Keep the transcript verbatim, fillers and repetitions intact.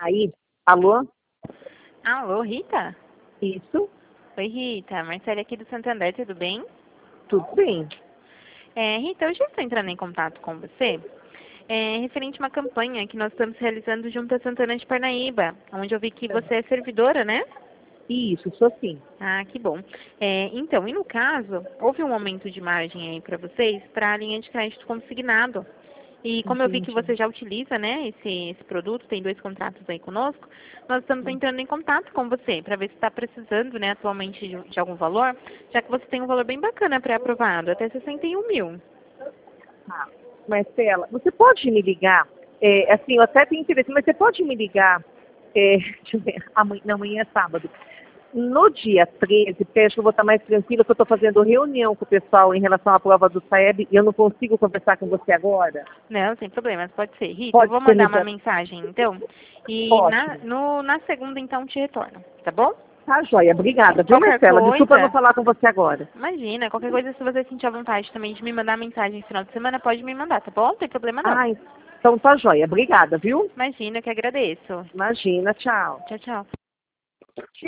Aí, alô? Alô, Rita? Isso, Oi, Rita. Marcela aqui do Santander, tudo bem? tudo bem. É, Rita, hoje eu estou entrando em contato com você é, referente a uma campanha que nós estamos realizando junto a Santana de Parnaíba, onde eu vi que você é servidora, né? Isso, sou sim. Ah, que bom. É, então, e no caso, houve um aumento de margem aí para vocês para a linha de crédito consignado. E como eu vi que Entendi. você já utiliza, né, esse, esse produto, tem dois contratos aí conosco, nós estamos entrando em contato com você para ver se está precisando, né, atualmente de, de algum valor, já que você tem um valor bem bacana pré-aprovado, até sessenta e um mil. Tá. Marcela, você pode me ligar? É, assim, eu até tenho interesse, mas você pode me ligar? É, deixa eu ver, amanhã, não, amanhã é sábado. No dia treze, porque acho que eu vou estar mais tranquila, que eu estou fazendo reunião com o pessoal em relação à prova do SAEB e eu não consigo conversar com você agora. Não, sem problemas, pode ser. Rita, eu Pode vou ser mandar no uma dia... mensagem, então, e na, Ótimo. no, na segunda, então, te retorno, tá bom? Tá, joia. Obrigada, viu, Qualquer Marcela? Desculpa não coisa, falar com você agora. imagina, qualquer coisa, se você sentir a vontade também de me mandar mensagem no final de semana, pode me mandar, tá bom? Não tem problema não. Ah, então tá joia. Obrigada, viu? Imagina, eu que agradeço. Imagina, tchau. Tchau, tchau.